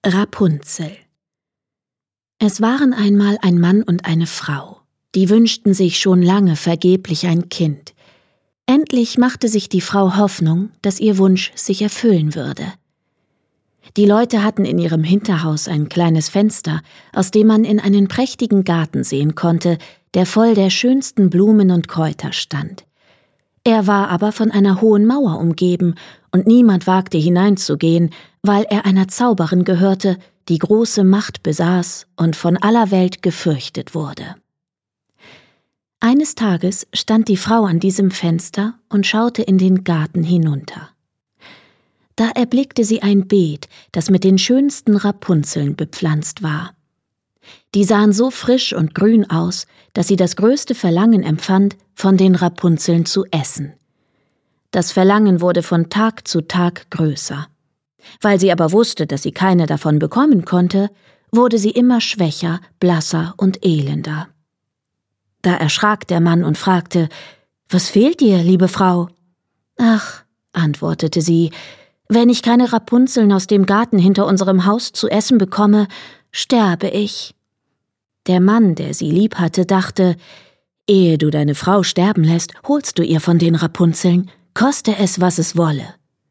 Rapunzel. Es waren einmal ein Mann und eine Frau, die wünschten sich schon lange vergeblich ein Kind. Endlich machte sich die Frau Hoffnung, dass ihr Wunsch sich erfüllen würde. Die Leute hatten in ihrem Hinterhaus ein kleines Fenster, aus dem man in einen prächtigen Garten sehen konnte, der voll der schönsten Blumen und Kräuter stand. Er war aber von einer hohen Mauer umgeben, und niemand wagte hineinzugehen, weil er einer Zauberin gehörte, die große Macht besaß und von aller Welt gefürchtet wurde. Eines Tages stand die Frau an diesem Fenster und schaute in den Garten hinunter. Da erblickte sie ein Beet, das mit den schönsten Rapunzeln bepflanzt war. Die sahen so frisch und grün aus, dass sie das größte Verlangen empfand, von den Rapunzeln zu essen. Das Verlangen wurde von Tag zu Tag größer. Weil sie aber wusste, dass sie keine davon bekommen konnte, wurde sie immer schwächer, blasser und elender. Da erschrak der Mann und fragte: »Was fehlt dir, liebe Frau?« »Ach«, antwortete sie, »wenn ich keine Rapunzeln aus dem Garten hinter unserem Haus zu essen bekomme, sterbe ich.« Der Mann, der sie lieb hatte, dachte: »Ehe du deine Frau sterben lässt, holst du ihr von den Rapunzeln, koste es, was es wolle.«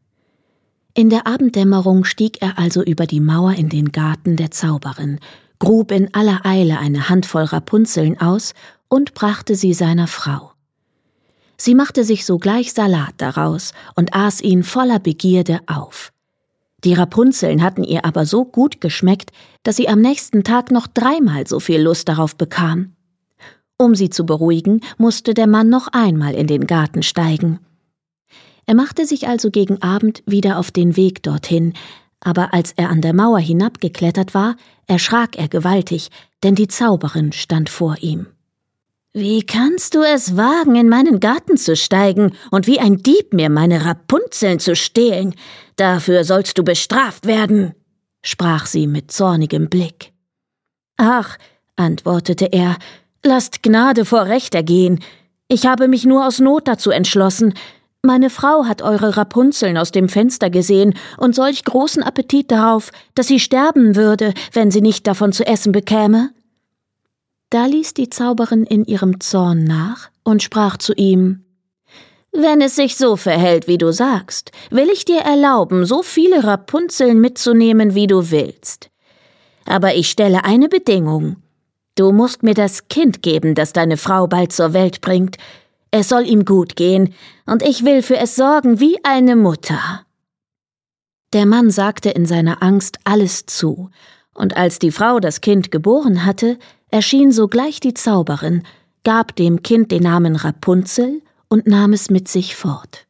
In der Abenddämmerung stieg er also über die Mauer in den Garten der Zauberin, grub in aller Eile eine Handvoll Rapunzeln aus und brachte sie seiner Frau. Sie machte sich sogleich Salat daraus und aß ihn voller Begierde auf. Die Rapunzeln hatten ihr aber so gut geschmeckt, dass sie am nächsten Tag noch 3-mal so viel Lust darauf bekam. Um sie zu beruhigen, musste der Mann noch einmal in den Garten steigen. Er machte sich also gegen Abend wieder auf den Weg dorthin, aber als er an der Mauer hinabgeklettert war, erschrak er gewaltig, denn die Zauberin stand vor ihm. »Wie kannst du es wagen, in meinen Garten zu steigen und wie ein Dieb mir meine Rapunzeln zu stehlen? Dafür sollst du bestraft werden«, sprach sie mit zornigem Blick. »Ach«, antwortete er, »lasst Gnade vor Recht ergehen. Ich habe mich nur aus Not dazu entschlossen. Meine Frau hat eure Rapunzeln aus dem Fenster gesehen und solch großen Appetit darauf, dass sie sterben würde, wenn sie nicht davon zu essen bekäme.« Da ließ die Zauberin in ihrem Zorn nach und sprach zu ihm: »Wenn es sich so verhält, wie du sagst, will ich dir erlauben, so viele Rapunzeln mitzunehmen, wie du willst. Aber ich stelle eine Bedingung. Du musst mir das Kind geben, das deine Frau bald zur Welt bringt. Es soll ihm gut gehen, und ich will für es sorgen wie eine Mutter.« Der Mann sagte in seiner Angst alles zu, und als die Frau das Kind geboren hatte, erschien sogleich die Zauberin, gab dem Kind den Namen Rapunzel und nahm es mit sich fort.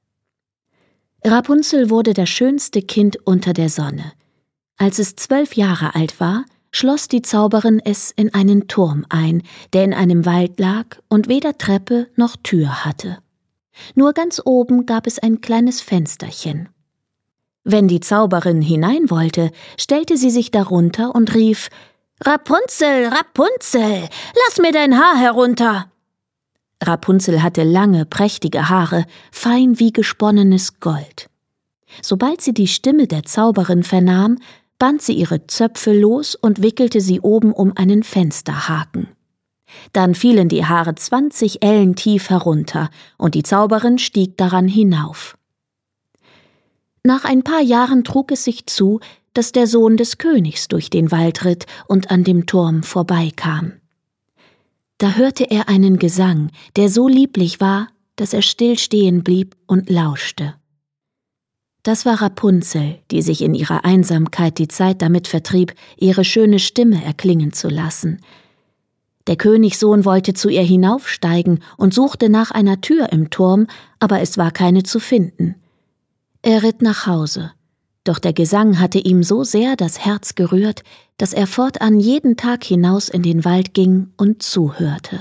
Rapunzel wurde das schönste Kind unter der Sonne. Als es 12 Jahre alt war, schloss die Zauberin es in einen Turm ein, der in einem Wald lag und weder Treppe noch Tür hatte. Nur ganz oben gab es ein kleines Fensterchen. Wenn die Zauberin hinein wollte, stellte sie sich darunter und rief: »Rapunzel, Rapunzel, lass mir dein Haar herunter!« Rapunzel hatte lange, prächtige Haare, fein wie gesponnenes Gold. Sobald sie die Stimme der Zauberin vernahm, band sie ihre Zöpfe los und wickelte sie oben um einen Fensterhaken. Dann fielen die Haare 20 Ellen tief herunter, und die Zauberin stieg daran hinauf. Nach ein paar Jahren trug es sich zu, dass der Sohn des Königs durch den Wald ritt und an dem Turm vorbeikam. Da hörte er einen Gesang, der so lieblich war, dass er still stehen blieb und lauschte. Das war Rapunzel, die sich in ihrer Einsamkeit die Zeit damit vertrieb, ihre schöne Stimme erklingen zu lassen. Der Königssohn wollte zu ihr hinaufsteigen und suchte nach einer Tür im Turm, aber es war keine zu finden. Er ritt nach Hause. Doch der Gesang hatte ihm so sehr das Herz gerührt, dass er fortan jeden Tag hinaus in den Wald ging und zuhörte.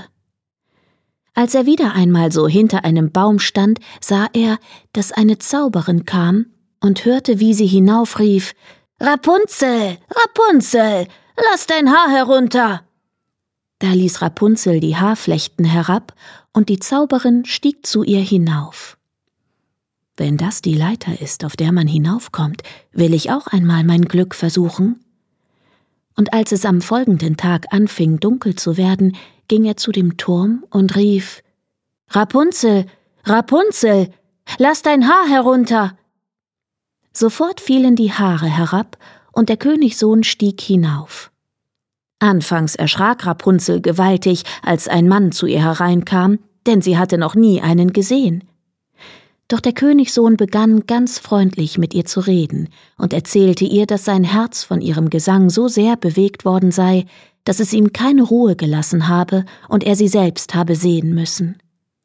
Als er wieder einmal so hinter einem Baum stand, sah er, dass eine Zauberin kam und hörte, wie sie hinaufrief: »Rapunzel, Rapunzel, lass dein Haar herunter!« Da ließ Rapunzel die Haarflechten herab, und die Zauberin stieg zu ihr hinauf. Wenn das die Leiter ist, auf der man hinaufkommt, will ich auch einmal mein Glück versuchen. Und als es am folgenden Tag anfing, dunkel zu werden, ging er zu dem Turm und rief: »Rapunzel, Rapunzel, lass dein Haar herunter!« Sofort fielen die Haare herab, und der Königssohn stieg hinauf. Anfangs erschrak Rapunzel gewaltig, als ein Mann zu ihr hereinkam, denn sie hatte noch nie einen gesehen. Doch der Königssohn begann ganz freundlich mit ihr zu reden und erzählte ihr, dass sein Herz von ihrem Gesang so sehr bewegt worden sei, dass es ihm keine Ruhe gelassen habe und er sie selbst habe sehen müssen.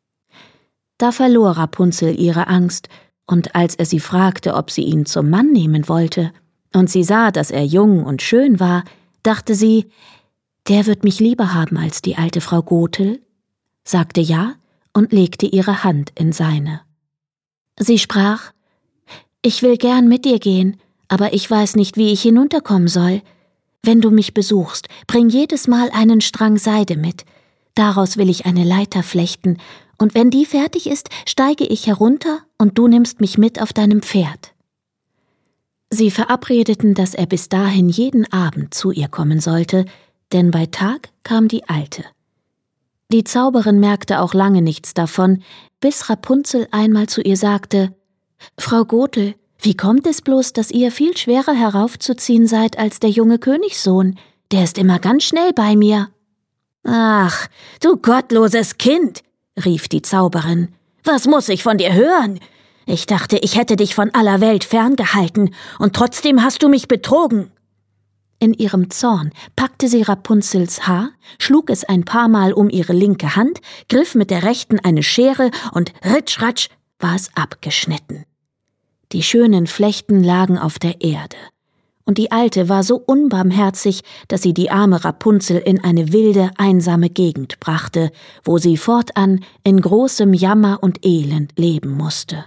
Da verlor Rapunzel ihre Angst, und als er sie fragte, ob sie ihn zum Mann nehmen wollte, und sie sah, dass er jung und schön war, dachte sie, der wird mich lieber haben als die alte Frau Gothel, sagte ja und legte ihre Hand in seine. Sie sprach: »Ich will gern mit dir gehen, aber ich weiß nicht, wie ich hinunterkommen soll. Wenn du mich besuchst, bring jedes Mal einen Strang Seide mit. Daraus will ich eine Leiter flechten, und wenn die fertig ist, steige ich herunter und du nimmst mich mit auf deinem Pferd.« Sie verabredeten, dass er bis dahin jeden Abend zu ihr kommen sollte, denn bei Tag kam die Alte. Die Zauberin merkte auch lange nichts davon, bis Rapunzel einmal zu ihr sagte: »Frau Gothel, wie kommt es bloß, dass ihr viel schwerer heraufzuziehen seid als der junge Königssohn? Der ist immer ganz schnell bei mir.« »Ach, du gottloses Kind«, rief die Zauberin, »was muss ich von dir hören? Ich dachte, ich hätte dich von aller Welt ferngehalten, und trotzdem hast du mich betrogen.« In ihrem Zorn packte sie Rapunzels Haar, schlug es ein paar Mal um ihre linke Hand, griff mit der rechten eine Schere und ritsch-ratsch war es abgeschnitten. Die schönen Flechten lagen auf der Erde, und die Alte war so unbarmherzig, dass sie die arme Rapunzel in eine wilde, einsame Gegend brachte, wo sie fortan in großem Jammer und Elend leben musste.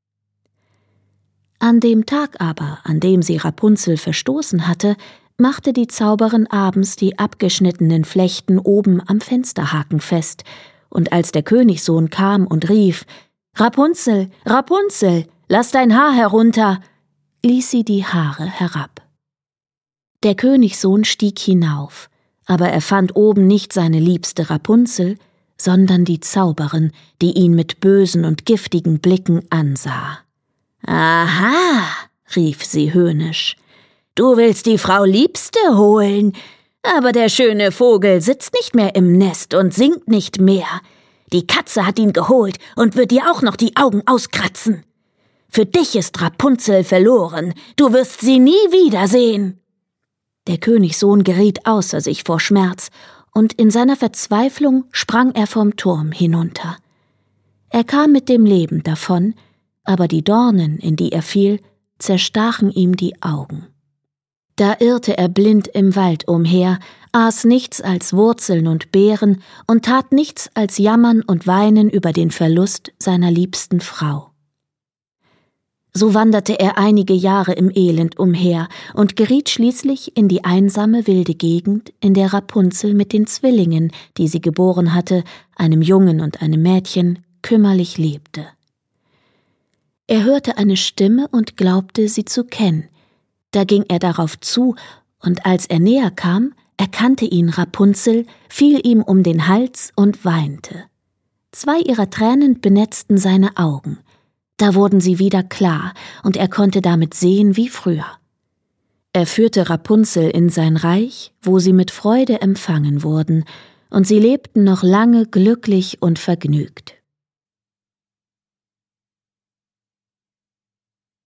An dem Tag aber, an dem sie Rapunzel verstoßen hatte, machte die Zauberin abends die abgeschnittenen Flechten oben am Fensterhaken fest, und als der Königssohn kam und rief: »Rapunzel, Rapunzel, lass dein Haar herunter«, ließ sie die Haare herab. Der Königssohn stieg hinauf, aber er fand oben nicht seine liebste Rapunzel, sondern die Zauberin, die ihn mit bösen und giftigen Blicken ansah. »Aha«, rief sie höhnisch, »du willst die Frau Liebste holen, aber der schöne Vogel sitzt nicht mehr im Nest und singt nicht mehr. Die Katze hat ihn geholt und wird dir auch noch die Augen auskratzen. Für dich ist Rapunzel verloren, du wirst sie nie wiedersehen.« Der Königssohn geriet außer sich vor Schmerz, und in seiner Verzweiflung sprang er vom Turm hinunter. Er kam mit dem Leben davon, aber die Dornen, in die er fiel, zerstachen ihm die Augen. Da irrte er blind im Wald umher, aß nichts als Wurzeln und Beeren und tat nichts als jammern und weinen über den Verlust seiner liebsten Frau. So wanderte er einige Jahre im Elend umher und geriet schließlich in die einsame wilde Gegend, in der Rapunzel mit den Zwillingen, die sie geboren hatte, einem Jungen und einem Mädchen, kümmerlich lebte. Er hörte eine Stimme und glaubte, sie zu kennen. Da ging er darauf zu, und als er näher kam, erkannte ihn Rapunzel, fiel ihm um den Hals und weinte. 2 ihrer Tränen benetzten seine Augen. Da wurden sie wieder klar, und er konnte damit sehen wie früher. Er führte Rapunzel in sein Reich, wo sie mit Freude empfangen wurden, und sie lebten noch lange glücklich und vergnügt.